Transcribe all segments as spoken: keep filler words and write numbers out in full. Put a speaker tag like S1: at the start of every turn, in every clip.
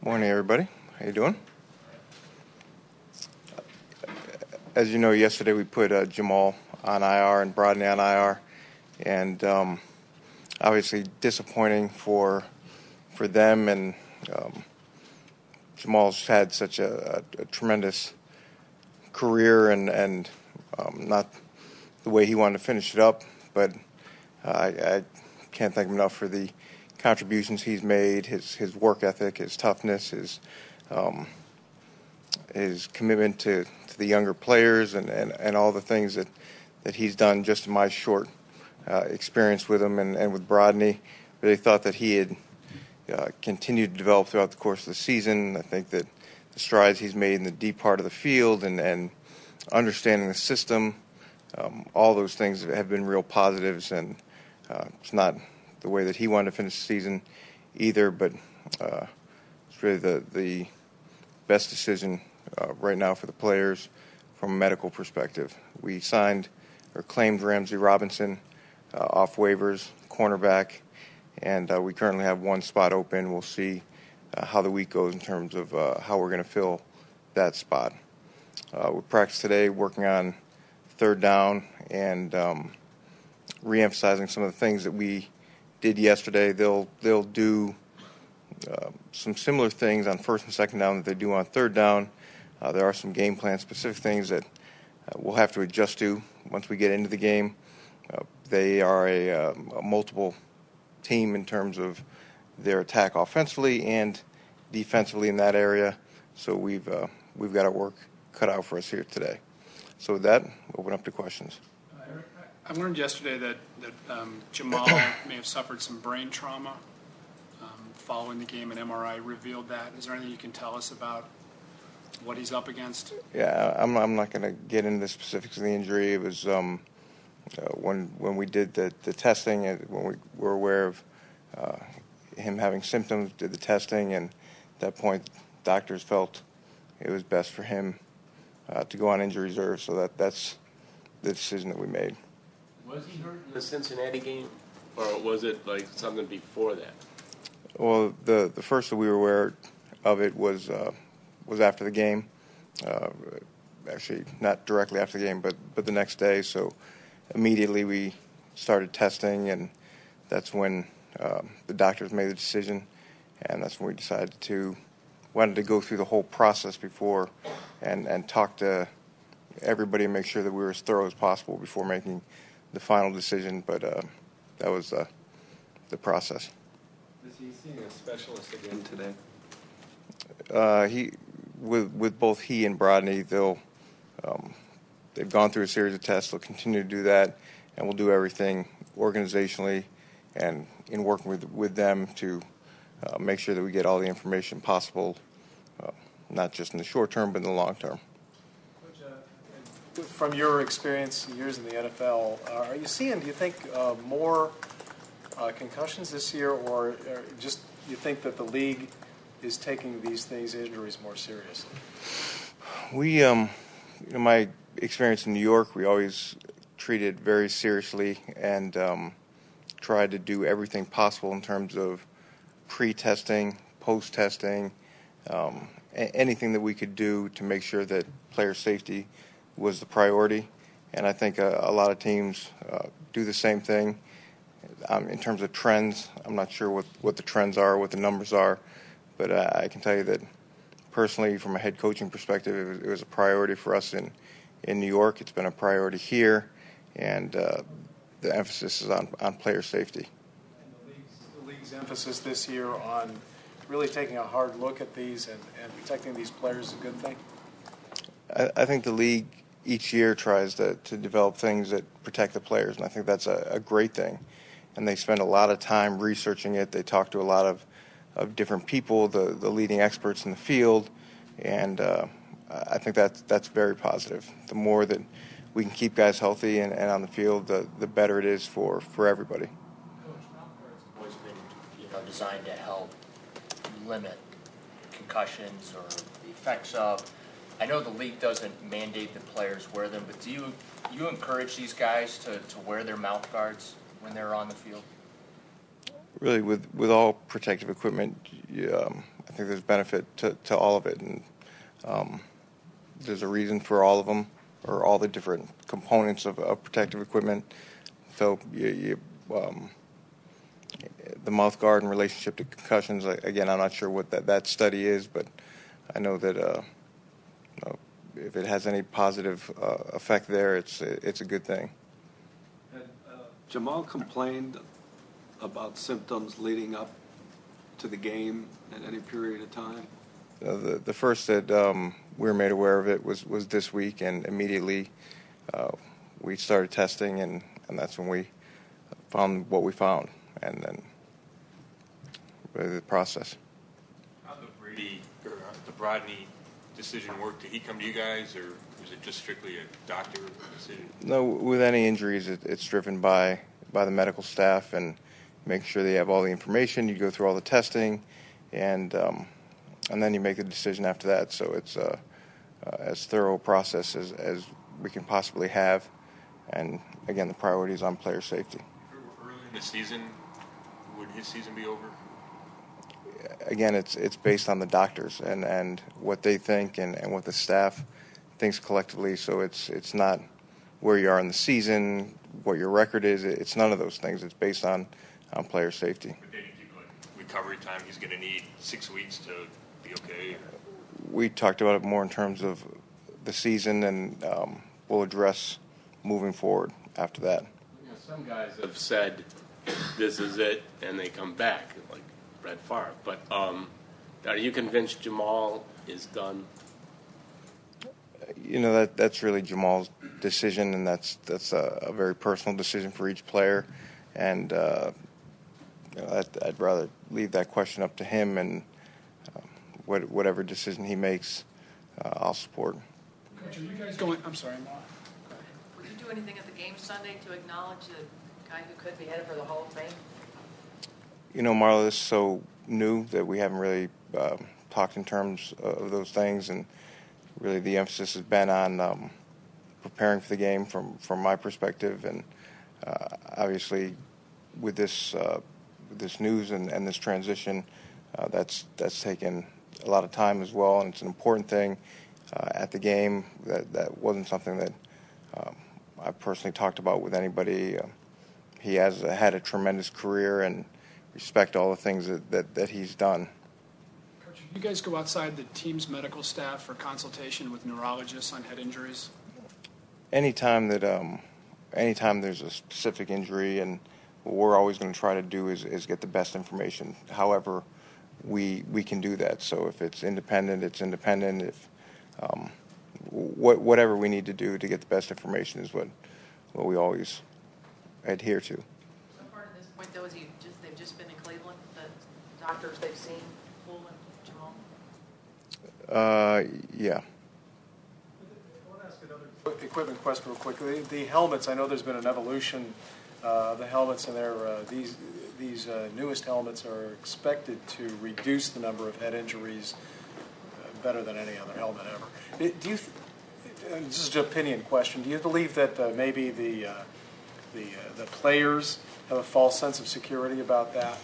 S1: Morning, everybody. How you doing? As you know, yesterday we put uh, Jamal on I R and Brodney on I R, and um, obviously disappointing for for them. And um, Jamal's had such a, a, a tremendous career, and and um, not the way he wanted to finish it up, but uh, I, I can't thank him enough for the contributions he's made, his his work ethic, his toughness, his um, his commitment to, to the younger players, and, and, and all the things that, that he's done just in my short uh, experience with him and, and with Brodney. Really thought that he had uh, continued to develop throughout the course of the season. I think that the strides he's made in the deep part of the field and, and understanding the system, um, all those things have been real positives, and uh, it's not the way that he wanted to finish the season either, but uh, it's really the, the best decision Uh, right now for the players from a medical perspective. We signed or claimed Ramsey Robinson uh, off waivers, cornerback, and uh, we currently have one spot open. We'll see uh, how the week goes in terms of uh, how we're going to fill that spot. Uh, we practiced today working on third down and um, re-emphasizing some of the things that we did yesterday. They'll they'll do uh, some similar things on first and second down that they do on third down. Uh, there are some game plan specific things that uh, we'll have to adjust to once we get into the game. Uh, they are a, uh, a multiple team in terms of their attack offensively and defensively in that area. So we've uh, we've got our work cut out for us here today. So with that, open up to questions.
S2: I learned yesterday that, that um, Jamal may have suffered some brain trauma um, following the game. An M R I revealed that. Is there anything you can tell us about what he's up against?
S1: Yeah, I'm, I'm not going to get into the specifics of the injury. It was um, uh, when when we did the, the testing, and when we were aware of uh, him having symptoms, did the testing, and at that point, doctors felt it was best for him uh, to go on injury reserve. So that that's the decision that we made.
S3: Was he hurt in the Cincinnati game, or was it like something before that?
S1: Well, the the first that we were aware of it was. Uh, was after the game, uh, actually not directly after the game, but, but the next day. So immediately we started testing, and that's when um, the doctors made the decision, and that's when we decided to, wanted to go through the whole process before and, and talk to everybody and make sure that we were as thorough as possible before making the final decision, but uh, that was uh, the process.
S4: Is he seeing a specialist again today?
S1: Uh, he, with with both he and Brodney, they'll um, they've gone through a series of tests. They'll continue to do that, and we'll do everything organizationally and in working with with them to uh, make sure that we get all the information possible, uh, not just in the short term, but in the long term.
S5: Coach, uh, from your experience, years in the N F L, uh, are you seeing? Do you think uh, more uh, concussions this year, or, or just you think that the league is taking these things, injuries, more seriously?
S1: We, um, you know, my experience in New York, we always treated very seriously and um, tried to do everything possible in terms of pre-testing, post-testing, um, a- anything that we could do to make sure that player safety was the priority. And I think a, a lot of teams uh, do the same thing. Um, in terms of trends, I'm not sure what, what the trends are, what the numbers are. But uh, I can tell you that personally, from a head coaching perspective, it was, it was a priority for us in, in New York. It's been a priority here, and uh, the emphasis is on, on player safety.
S5: And the league's, the league's emphasis this year on really taking a hard look at these and, and protecting these players is a good thing?
S1: I, I think the league each year tries to, to develop things that protect the players, and I think that's a, a great thing. And they spend a lot of time researching it. They talk to a lot of of different people, the, the leading experts in the field, and uh, I think that's, that's very positive. The more that we can keep guys healthy and, and on the field, the, the better it is for, for everybody.
S6: Coach, mouth guards have always been, you know, designed to help limit concussions or the effects of. I know the league doesn't mandate that players wear them, but do you you encourage these guys to, to wear their mouth guards when they're on the field?
S1: Really, with, with all protective equipment, you, um, I I think there's benefit to, to all of it, and um, there's a reason for all of them, or all the different components of, of protective equipment. So you, you, um, the mouth guard in relationship to concussions, again, I'm not sure what that, that study is, but I know that uh, you know, if it has any positive uh, effect there, it's it's a good thing.
S4: Had uh, Jamal complained about symptoms leading up to the game at any period of time?
S1: Uh, the the first that um, we were made aware of it was, was this week, and immediately uh, we started testing, and, and that's when we found what we found, and then really the process.
S7: How the Brady or uh, the Brodney decision work? Did he come to you guys, or was it just strictly a doctor decision?
S1: No, with any injuries, it, it's driven by by the medical staff and making sure they have all the information. You go through all the testing, and um, and then you make the decision after that. So it's uh, uh, as thorough a process as, as we can possibly have. And again, the priority is on player safety.
S7: Early in the season, would his season be over?
S1: Again, it's it's based on the doctors and, and what they think and, and what the staff thinks collectively. So it's it's not where you are in the season, what your record is. It's none of those things. It's based on, on player safety.
S7: But then you think, like, recovery time, he's going to need six weeks to be okay?
S1: We talked about it more in terms of the season, and um, we'll address moving forward after that.
S3: You know, some guys have said, this is it, and they come back, like Brett Favre. But um, are you convinced Jamal is done?
S1: You know, that that's really Jamal's decision, and that's that's a, a very personal decision for each player. And uh, you know, I'd, I'd rather leave that question up to him, and uh, what, whatever decision he makes, uh, I'll support.
S2: Coach, are you guys going, I'm sorry, Ma.
S8: Would you do anything at the game Sunday to acknowledge the guy who could be headed for the Hall of Fame?
S1: You know, Marla, this is so new that we haven't really um, talked in terms of those things, and really the emphasis has been on um, preparing for the game from, from my perspective, and uh, obviously with this uh, with this news and, and this transition, uh, that's that's taken a lot of time as well, and it's an important thing uh, at the game. That that wasn't something that um, I personally talked about with anybody. Uh, he has had a tremendous career, and respect all the things that, that, that he's done.
S2: Coach, do you guys go outside the team's medical staff for consultation with neurologists on head injuries?
S1: Anytime that, um, anytime there's a specific injury, and what we're always going to try to do is, is get the best information. However, we we can do that. So if it's independent, it's independent. If um, what whatever we need to do to get the best information is what what we always adhere to.
S8: So far to this point, though, is he just they've just been in Cleveland. The doctors they've seen, Poole and Jamal.
S1: Uh, yeah.
S5: I want to ask another equipment question real quickly. The, the helmets, I know there's been an evolution uh, of the helmets, and they're, uh, these these uh, newest helmets are expected to reduce the number of head injuries uh, better than any other helmet ever. Do you, th- and this is an opinion question, do you believe that uh, maybe the, uh, the, uh, the players have a false sense of security about that?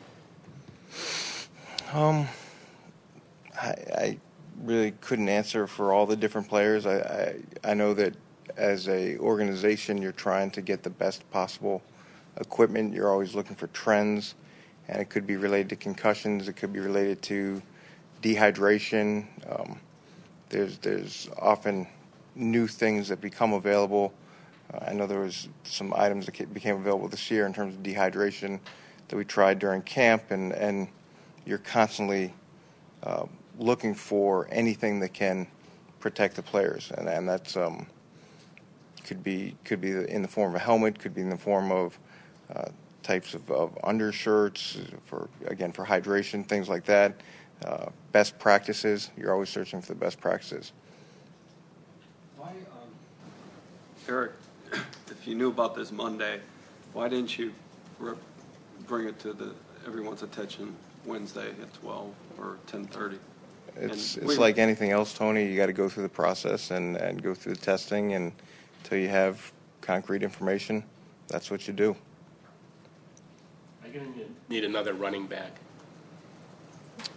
S1: Um, I, I really couldn't answer for all the different players. I, I, I know that as a organization, you're trying to get the best possible equipment. You're always looking for trends, and it could be related to concussions. It could be related to dehydration. Um, there's there's often new things that become available. Uh, I know there was some items that became available this year in terms of dehydration that we tried during camp, and, and you're constantly uh, looking for anything that can protect the players, and, and that's um, could be could be in the form of a helmet, could be in the form of uh, types of, of undershirts for again for hydration, things like that. Uh, best practices. You're always searching for the best practices.
S4: Why, um, Eric, if you knew about this Monday, why didn't you rep- bring it to the everyone's attention Wednesday at twelve or ten thirty?
S1: It's
S4: And
S1: it's
S4: we-
S1: like anything else, Tony. You got to go through the process and, and go through the testing, and until you have concrete information, that's what you do.
S3: Are you going to need another running back?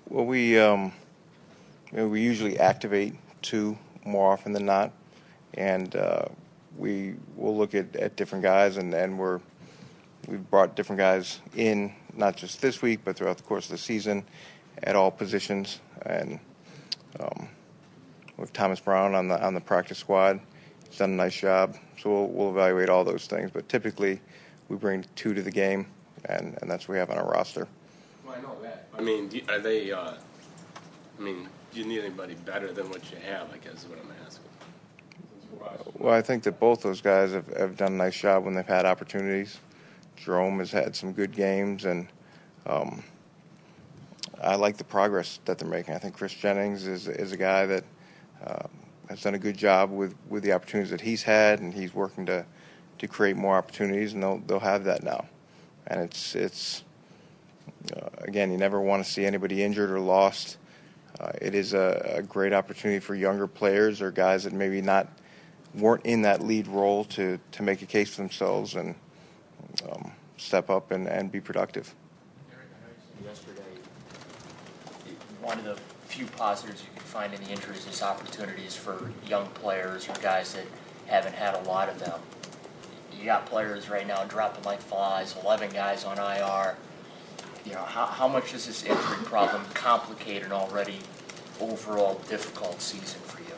S1: Well, we um, you know, we usually activate two more often than not, and uh, we will look at, at different guys, and, and we're we've brought different guys in, not just this week, but throughout the course of the season, at all positions, and um, with Thomas Brown on the on the practice squad, he's done a nice job. So we'll, we'll evaluate all those things, but typically we bring two to the game, and, and that's what we have on our roster.
S3: Well, I know that. I mean, do, are they? Uh, I mean, do you need anybody better than what you have? I guess is what I'm asking.
S1: Well, I think that both those guys have, have done a nice job when they've had opportunities. Jerome has had some good games, and um, I like the progress that they're making. I think Chris Jennings is is a guy that uh, has done a good job with, with the opportunities that he's had, and he's working to, to create more opportunities, and they'll they'll have that now. And it's it's uh, again, you never want to see anybody injured or lost. Uh, it is a, a great opportunity for younger players or guys that maybe not weren't in that lead role to, to make a case for themselves and um, step up and, and be productive.
S6: Yesterday, one of the few positives you can find in the injuries is opportunities for young players or guys that haven't had a lot of them. You got players right now dropping like flies, eleven guys on I R. You know, how, how much does this injury problem complicate an already overall difficult season for you?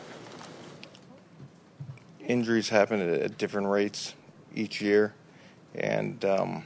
S1: Injuries happen at, at different rates each year, and um,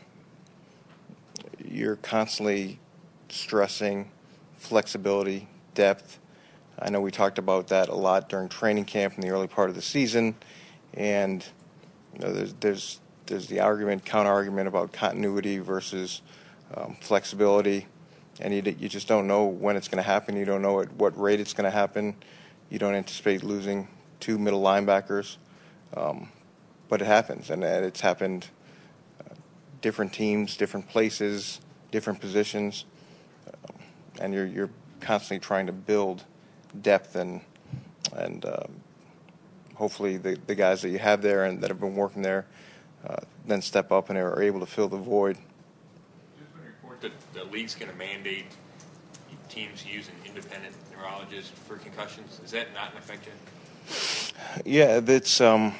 S1: you're constantly stressing flexibility, depth. I know we talked about that a lot during training camp in the early part of the season, and you know, there's there's there's the argument, counter argument about continuity versus um, flexibility, and you you just don't know when it's going to happen. You don't know at what rate it's going to happen. You don't anticipate losing two middle linebackers, um, but it happens, and it's happened. Uh, different teams, different places, different positions, um, and you're you're constantly trying to build depth and and uh, hopefully the the guys that you have there and that have been working there uh, then step up and are able to fill the void.
S7: There's been a report that the league's going to mandate teams use an independent neurologist for concussions. Is that not in effect yet?
S1: Yeah, that's um,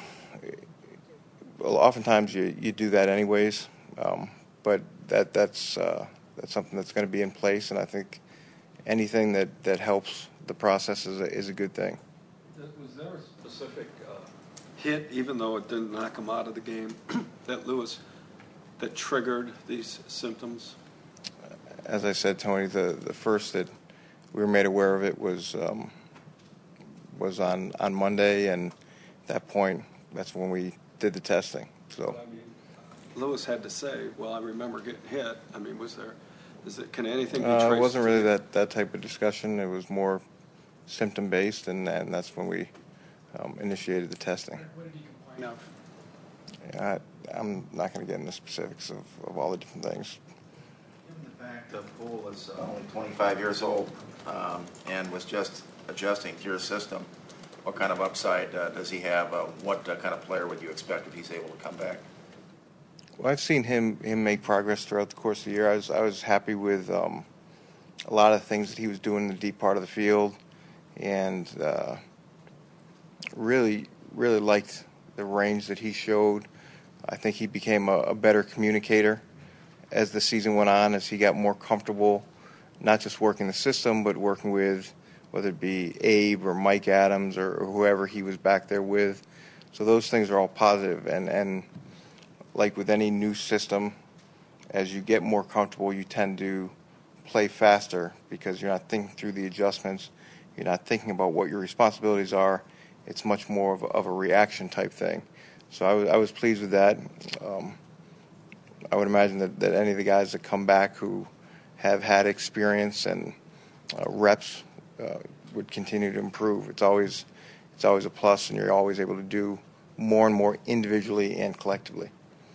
S1: well, oftentimes you, you do that anyways, um, but that that's uh, that's something that's going to be in place, and I think anything that, that helps the process is a, is a good thing.
S4: Was there a specific uh, hit, even though it didn't knock him out of the game, that Lewis, that triggered these symptoms?
S1: As I said, Tony, the, the first that we were made aware of it was um, was on, on Monday, and at that point, that's when we did the testing. So,
S4: I mean, Lewis had to say, "Well, I remember getting hit." I mean, was there? Is it? Can anything be traced?
S1: Uh, it wasn't
S4: to
S1: really
S4: the-
S1: that, that type of discussion. It was more symptom based, and, and that's when we um, initiated the testing.
S2: What did he complain of?
S1: I, I'm not going to get into specifics of, of all the different things.
S9: Given the fact that Poole is uh, only twenty-five years old um, and was just adjusting to your system, what kind of upside uh, does he have? Uh, what uh, kind of player would you expect if he's able to come back?
S1: Well, I've seen him him make progress throughout the course of the year. I was I was happy with um, a lot of things that he was doing in the deep part of the field, and uh, really really liked the range that he showed. I think he became a, a better communicator as the season went on, as he got more comfortable, not just working the system, but working with whether it be Abe or Mike Adams or, or whoever he was back there with. So those things are all positive, and and. Like with any new system, as you get more comfortable, you tend to play faster because you're not thinking through the adjustments. You're not thinking about what your responsibilities are. It's much more of a, of a reaction type thing. So I was, I was pleased with that. Um, I would imagine that, that any of the guys that come back who have had experience and uh, reps uh, would continue to improve. It's always, it's always a plus, and you're always able to do more and more individually and collectively.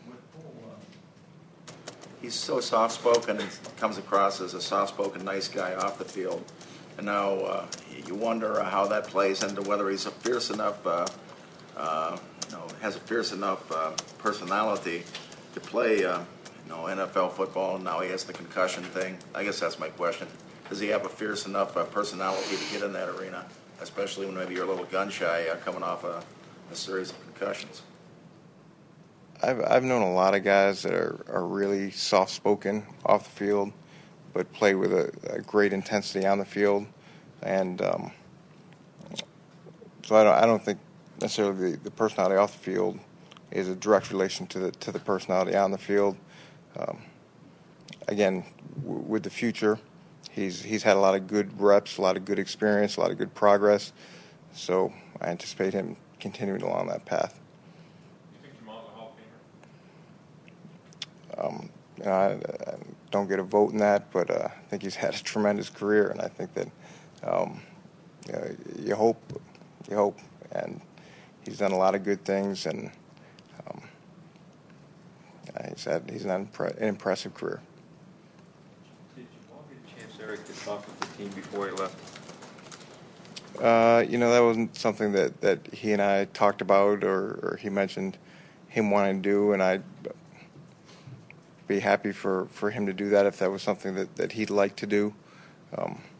S9: He's so soft-spoken and comes across as a soft-spoken, nice guy off the field. And now uh, you wonder how that plays into whether he's a fierce enough, uh, uh, you know, has a fierce enough uh, personality to play, uh, you know, N F L football. And now he has the concussion thing. I guess that's my question. does he have a fierce enough uh, personality to get in that arena, especially when maybe you're a little gun shy uh, coming off a, a series of concussions?
S1: I've I've known a lot of guys that are, are really soft spoken off the field, but play with a, a great intensity on the field, and um, so I don't I don't think necessarily the, the personality off the field is a direct relation to the to the personality on the field. Um, again, w- with the future, he's he's had a lot of good reps, a lot of good experience, a lot of good progress. So I anticipate him continuing along that path.
S7: You think Jamal's a Hall of Famer?
S1: Um, you know, I, I don't get a vote in that, but uh, I think he's had a tremendous career, and I think that um, you know, you hope, you hope, and he's done a lot of good things, and um, he's had he's had an, impre- an impressive career.
S10: Did Jamal get a chance, Eric, to talk with the team before he left?
S1: Uh, you know, that wasn't something that, that he and I talked about, or, or he mentioned him wanting to do, and I'd be happy for, for him to do that if that was something that, that he'd like to do. Um,